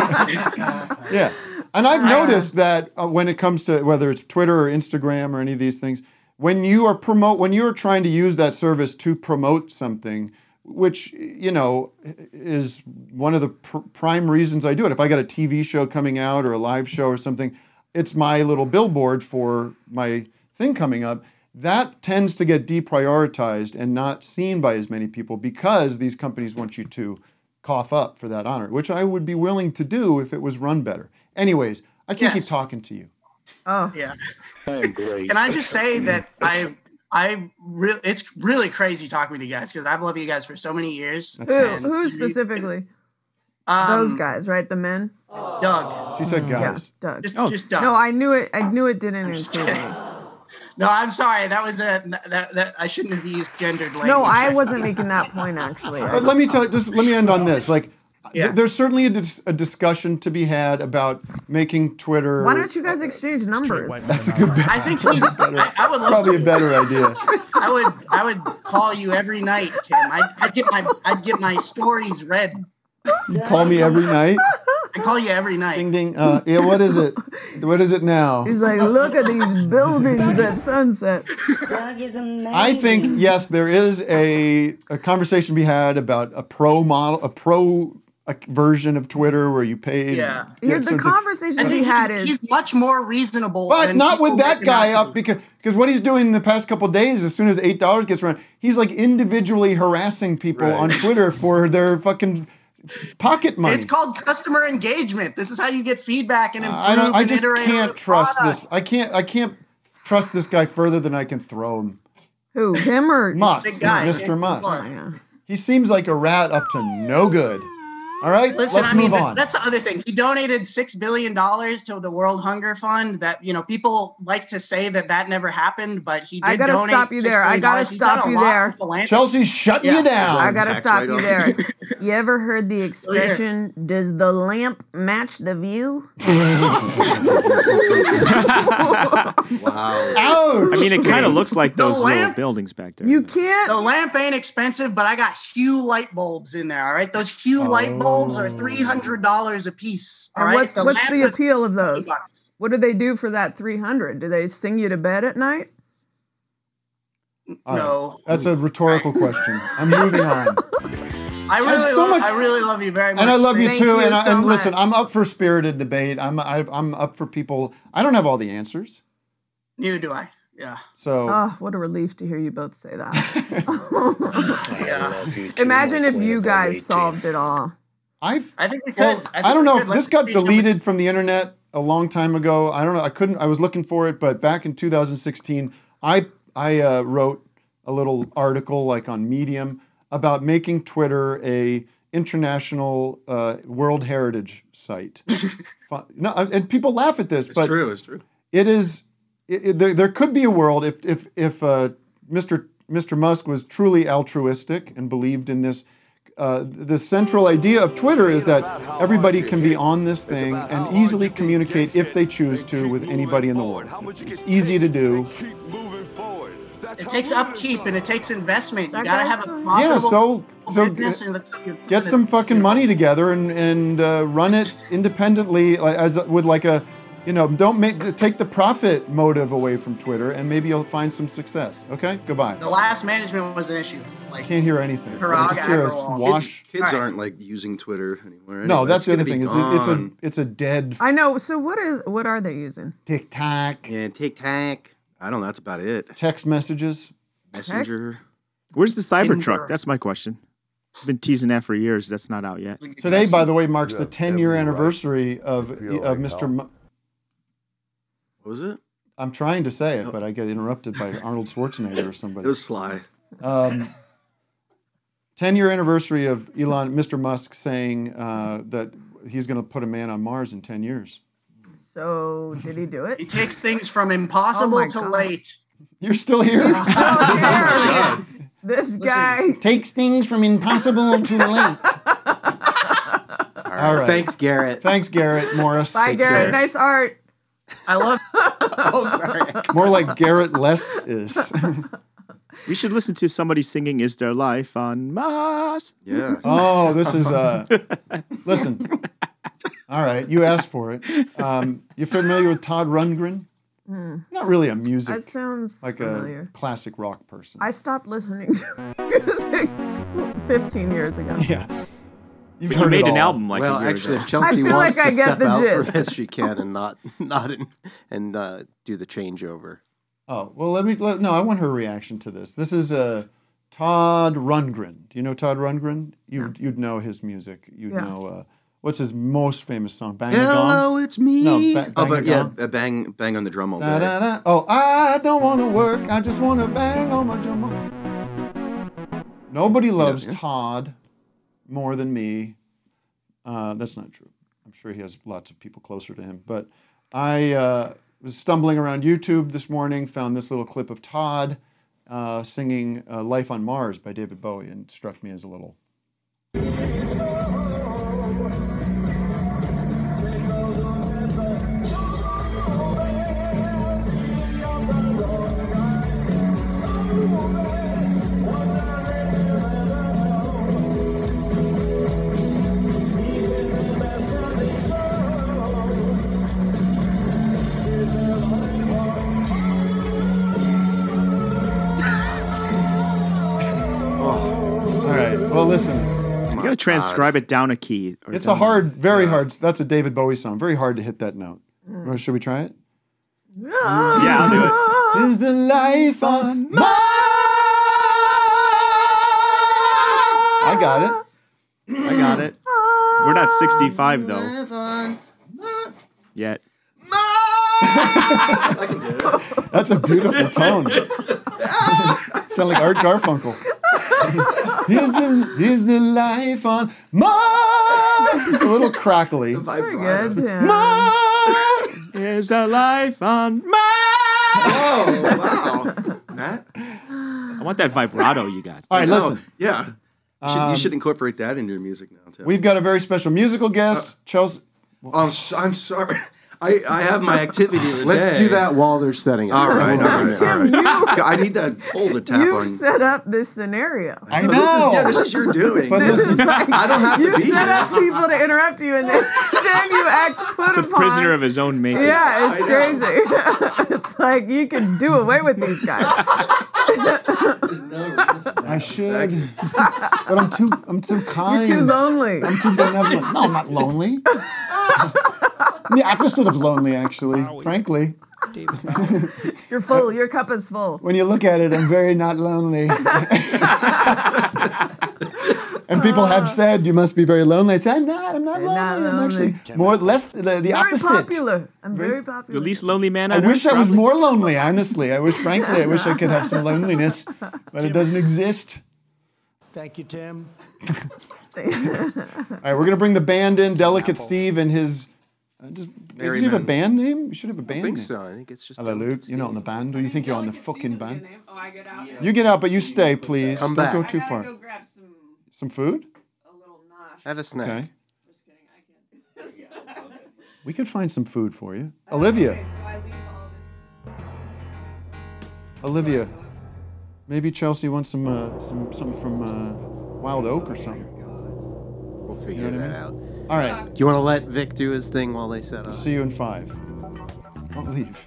you. Yeah. And I've noticed that uh, when it comes to whether it's Twitter or Instagram or any of these things, when you are promote when you're trying to use that service to promote something, which you know is one of the pr- prime reasons I do it. If I got a T V show coming out or a live show or something, it's my little billboard for my thing coming up. That tends to get deprioritized and not seen by as many people because these companies want you to cough up for that honor, which I would be willing to do if it was run better. Anyways, I can't Yes. keep talking to you. Oh, yeah. I'm great. Can I just say that I I really it's really crazy talking with you guys because I've loved you guys for so many years. Who And who specifically? Um, Those guys, right? The men. Doug. She said Yeah, guys. Doug. Just just Doug. No, I knew it. I knew it didn't include me. No, I'm sorry. That was a that, that I shouldn't have used gendered language. No, I wasn't making that point actually. But let me tell you, just let me end on this. Like, Yeah. th- there's certainly a, dis- a discussion to be had about making Twitter. Why don't you guys exchange numbers? That's a good. I think he's. I, I would love Probably to. a better idea. I would. I would call you every night, Tim. I'd, I'd get my. I'd get my stories read. You call me every night. I call you every night. Ding ding. Uh, yeah. What is it? What is it now? He's like, look at these buildings at sunset. I think yes, there is a a conversation to be had about a pro model, a pro a version of Twitter where you pay. Yeah. Here, the something- conversation I we think had he's, is he's much more reasonable. But than not with people that making guy out up because because what he's doing the past couple of days, as soon as eight dollars gets around, he's like individually harassing people Right. on Twitter for their fucking pocket money. It's called customer engagement. This is how you get feedback and improve I don't. I and just iterate on can't the trust product. this. I can't. I can't trust this guy further than I can throw him. who him or Musk, Big guy. Mister Musk. Oh, yeah. He seems like a rat up to no good. All right, Listen, let's I mean, move that- on. that's the other thing. He donated six billion dollars to the World Hunger Fund. That you know, people like to say that that never happened, but he did I gotta donate stop you six there. I billion gotta dollars. He's done stop a you lot there. for philanthropy. Chelsea's shutting Yeah. you down. I gotta Tax stop you write-off. there. You ever heard the expression, does the lamp match the view? Wow. Ouch! I mean, it kind of looks like The those little lamp- buildings back there. You can't. The lamp ain't expensive, but I got Hue light bulbs in there. All right, those Hue light bulbs are three hundred dollars a piece. All And right, what's what's lamp the is appeal of those? fifty bucks. What do they do for that three hundred? Do they sing you to bed at night? All right. No, That's a rhetorical question. I'm moving on. I really, so love, much- I really love you very much. And I love you Thank too. you and I, so and listen, much. I'm up for spirited debate. I'm I, I'm up for people. I don't have all the answers. Neither do I. Yeah. So Oh, what a relief to hear you both say that. I love you too, Imagine if Queen you of guys eighteen. solved it all. I've I think we could. well, think I don't we know could. if Let's this got do something. deleted from the internet a long time ago. I don't know. I couldn't. I was looking for it, but back in two thousand sixteen, I I uh, wrote a little article like on Medium about making Twitter a international uh, World Heritage site. Fun- no, and people laugh at this, It's but true. It's true. it is. It, it- there, there could be a world if if if uh, Mister Mister Musk was truly altruistic and believed in this. Uh, the central idea of Twitter is that everybody can be on this thing and easily communicate if they choose to with anybody in the world. It's easy to do. It takes upkeep and it takes investment. You That gotta guy's have a still- profitable Yeah, so so business. g- and that's- get some fucking money together and and uh, run it independently, like as with like a you know, don't make take the profit motive away from Twitter, and maybe you'll find some success. Okay, goodbye. The last management was an issue. Like Can't hear anything. Parag Just hear us Agrawal. wash. Kids, kids All right. aren't like using Twitter anymore. No, anyway. that's the It's other gonna thing. be Is it- it's a gone. it's a dead I know. So what is what are they using? TikTok. Yeah, TikTok. I don't know. That's about it. Text messages. Messenger. Where's the Cybertruck? Tinder. That's my question. I've been teasing that for years. That's not out yet. Today, by the way, marks You the have ten-year every right anniversary of to feel of like Mister hell. M- What was it? I'm trying to say it, but I get interrupted by Arnold Schwarzenegger or It somebody. was Sly. Um, ten-year anniversary of Elon, Mister Musk saying uh, that he's going to put a man on Mars in ten years. So did he do it? He takes things from impossible Oh my to God. late. You're still here. Still here. This guy. Takes things from impossible to late. All right. Thanks, Garrett. Thanks, Garrett Morris. Bye, Take Garrett. care. Nice art. I love. Oh, sorry. More like Garrett Less is. We should listen to somebody singing "Is There Life on Mars?" Yeah. Oh, this is uh listen. All right, you asked for it. Um, you familiar with Todd Rundgren? Not really a music, That sounds like familiar. a classic rock person. I stopped listening to music fifteen years ago. Yeah. You've But you heard made it an all. album like well, a year actually, ago. if Chelsea I feel wants like I to get step the out gist. for this, she can, and not not in, and uh, do the changeover. Oh, well, let me, let, no, I want her reaction to this. This is uh, Todd Rundgren. Do you know Todd Rundgren? You, You'd know his music. You'd Yeah. know, uh, what's his most famous song? Bang a Gong? Hello, it's me. No, ba- oh, Bang but a yeah, Gong? uh, bang, bang on the drum all day. Da, da, da. Oh, I don't want to work. I just want to bang on my drum. Nobody loves yeah. Todd more than me. Uh, that's not true. I'm sure he has lots of people closer to him. But I uh, was stumbling around YouTube this morning, found this little clip of Todd uh, singing uh, Life on Mars by David Bowie, and it struck me as a little... All right. Well, listen. You gotta transcribe it down a key. or It's a down- hard, very hard. That's a David Bowie song. Very hard to hit that note. Well, should we try it? Yeah, I'll do it. Is the life on Mars? I got it. I got it. We're not sixty-five though. Yet. That's a beautiful tone. Sound like Art Garfunkel. Here's the here's the life on Mars. It's a little crackly. Pretty good. Yeah. Mars. Here's the life on Mars. Oh, wow. Matt? I want that vibrato you got. All right, No, listen. Yeah. You should, Um, you should incorporate that into your music now, too. We've got a very special musical guest, Chelsea. I'm, s- I'm sorry. I, I have my activity of the Let's day. do that while they're setting it. All right, all right, all Tim, right. I need that pole to tap You've on. set up this scenario. I No, know. This is, yeah, this is your doing. But This listen, is like I don't have to you be set here. up people to interrupt you, and then, then you act put It's a upon. prisoner of his own making. Yeah, it's I know. crazy. It's like you can do away with these guys. There's no reason. I should, but I'm too I'm too You're kind. too lonely. I'm too benevolent. No, I'm not lonely. The opposite of lonely, actually. Frankly, You're full. Your cup is full. when you look at it, I'm very not lonely. And people have said you must be very lonely. I say I'm not. I'm not You're lonely. not I'm lonely. actually more less the, the Very opposite. popular. I'm very popular. The least lonely man I on wish earth, I was probably. more lonely. Honestly, I wish. Frankly, I wish I could have some loneliness, but it doesn't exist. Thank you, Tim. All right, we're gonna bring the band in. Delicate Steve and his. Uh, does, Merry does he have a Men. band name? You should have a band I think name. so. I think it's just. Hello, Delicate Luke. You're not on the band. Do you think you're on the fucking band? Oh, I get out. You get out, but you stay, please. Come Don't back. go I too far. grab some Some food? a little nosh. Have a snack. Okay. Just kidding. I can't. We could find some food for you. Olivia. Okay, so I leave all this. Olivia. Maybe Chelsea wants some uh, some something from uh, Wild Oak or something. We'll figure You know what I that mean? out. All right. Do you want to let Vic do his thing while they set up? See you in five. Don't leave.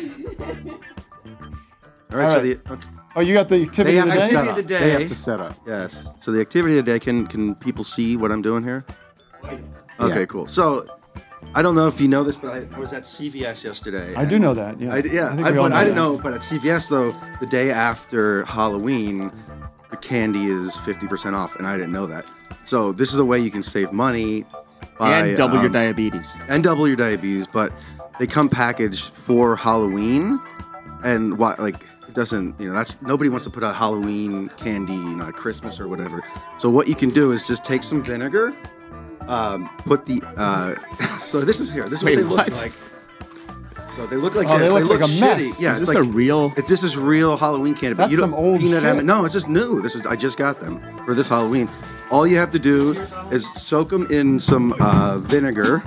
All right, All so right. the okay. Oh, you got the activity They of have the to day? set up. They have to set up. Yes. So the activity of the day, can can people see what I'm doing here? Okay, Yeah. cool. So I don't know if you know this, but I, I was at C V S yesterday. I do know that, yeah. I, yeah, I think I, we all but know I didn't that. know. But at C V S though, the day after Halloween, the candy is fifty percent off, and I didn't know that. So this is a way you can save money by, and double your um, diabetes. and double your diabetes. But they come packaged for Halloween, and what like it doesn't, you know, that's nobody wants to put out Halloween candy, you know, at Christmas or whatever. So what you can do is just take some vinegar, um, put the uh, so this is here. This is Wait, what they look what? like. So they look like Oh, this. they look like a shitty. mess. Yeah, Is it's this like, a real? it's this is real Halloween candy. but That's you don't- some old peanut shit. M and No, it's just new. This is I just got them for this Halloween. All you have to do is soak them in some uh, vinegar,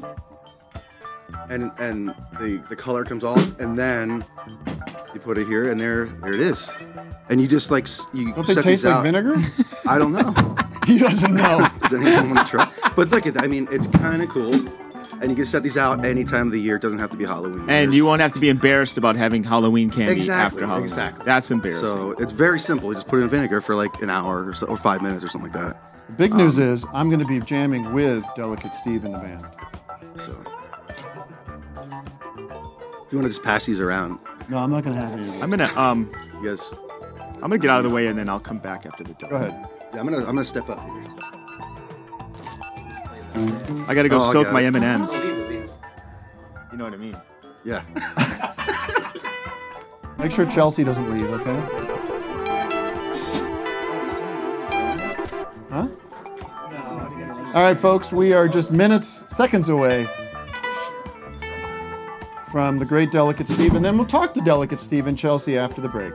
and and the the color comes off, and then you put it here, and there there it is. And you just like s- you Don't they set taste these like out. vinegar? I don't know. He doesn't know. Does anyone want to try? But look at that. I mean, it's kind of cool. And you can set these out any time of the year. It doesn't have to be Halloween. And you won't have to be embarrassed about having Halloween candy Exactly, after Halloween. exactly. That's embarrassing. So it's very simple. You just put it in vinegar for like an hour or, so, or five minutes or something like that. The big news Um, is I'm going to be jamming with Delicate Steve in the band. So if you want to just pass these around, No, I'm not going to have any of those. I'm gonna um, you guys. I'm gonna get out of the way and then I'll come back after the. Go ahead. Yeah, I'm gonna I'm gonna step up here. I gotta go Oh, I soak got my it. M and M's. You know what I mean? Yeah. Make sure Chelsea doesn't leave, okay? Huh? All right, folks, we are just minutes, seconds away from the great Delicate Steve, and then we'll talk to Delicate Steve and Chelsea after the break.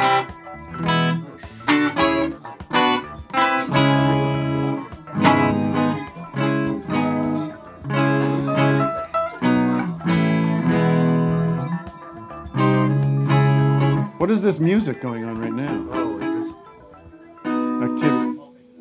What is this music going on right now? Oh, is this? Activity.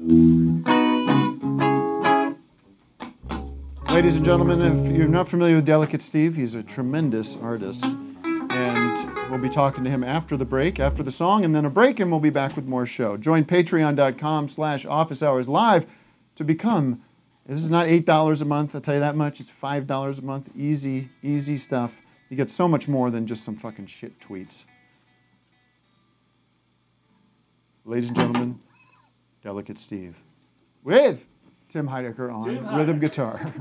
Ladies and gentlemen, if you're not familiar with Delicate Steve, he's a tremendous artist. And we'll be talking to him after the break, after the song, and then a break, and we'll be back with more show. Join patreon.com slash office hours live to become, this is not eight dollars a month, I'll tell you that much, it's five dollars a month. Easy, easy stuff. You get so much more than just some fucking shit tweets. Ladies and gentlemen, Delicate Steve. With Tim Heidecker on rhythm guitar.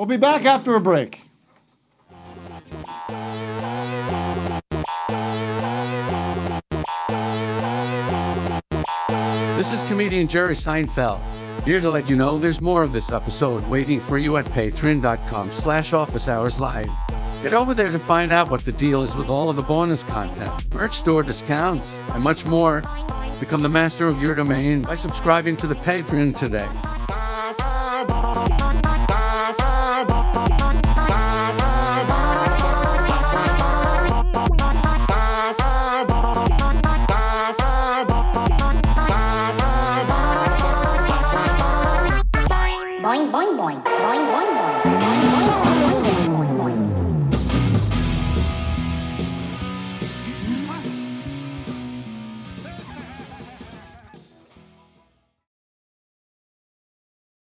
We'll be back after a break. This is comedian Jerry Seinfeld, here to let you know there's more of this episode waiting for you at patreon.com slash office hours live. Get over there to find out what the deal is with all of the bonus content, merch store discounts, and much more. Become the master of your domain by subscribing to the Patreon today. Boing, boing, boing. Boing, boing, boing.